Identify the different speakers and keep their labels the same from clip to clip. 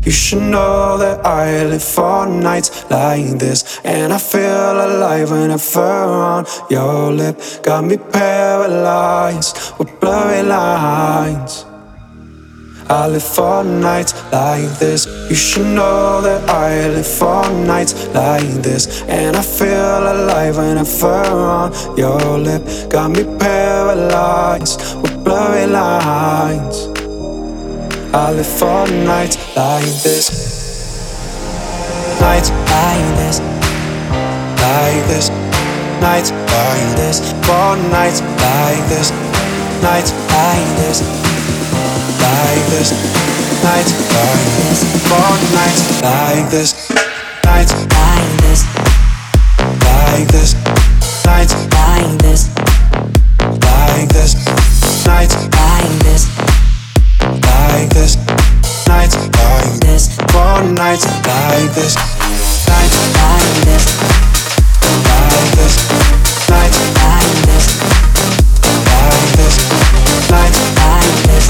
Speaker 1: You should know that I live for nights like this, and I feel alive whenever on your lip. Got me paralyzed with blurry lines. I live for nights like this. You should know that I live for nights like this, and I feel alive whenever on your lip. Got me paralyzed with blurry lines. I live for nights like this. Nights like this. Like this. Nights like this. For nights like this. Nights like this. Like this. Nights like this. For nights like this. Nights like this. Like this. Nights like this. Like this. Nights like this. Like this, nights like this, for nights like this, nights like this, like this, nights like this, like this, nights like this,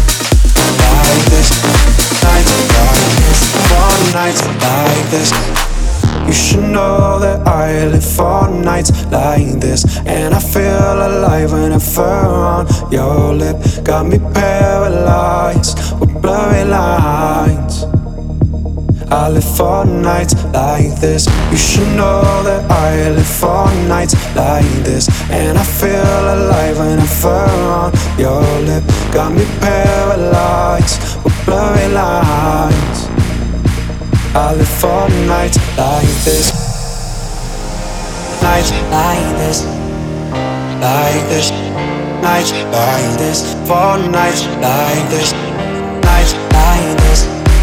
Speaker 1: like this, nights like this, for nights like this. You should know that I live for nights like this, and I feel alive whenever on your lip. Got me paralyzed with blurry lines. I live for nights like this. You should know that I live for nights like this, and I feel alive whenever on your lip. Got me paralyzed with blurry lines. I live for nights like this. Nights like this. Like this. Nights like this. For nights like this. Nights like this.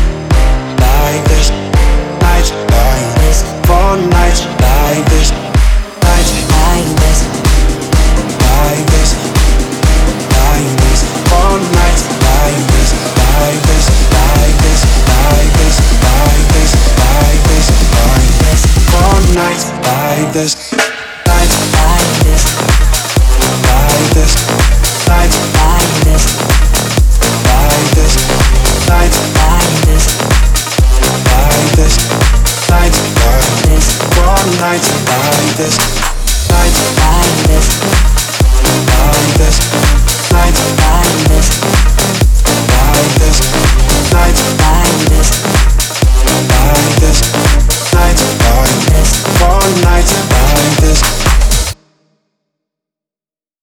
Speaker 1: Like this. Nights like this. For nights like this. Nights like this. Like this. Like this. For nights like this. Like this. Like this. Like this. Like this. Like this, like this, for nights like this.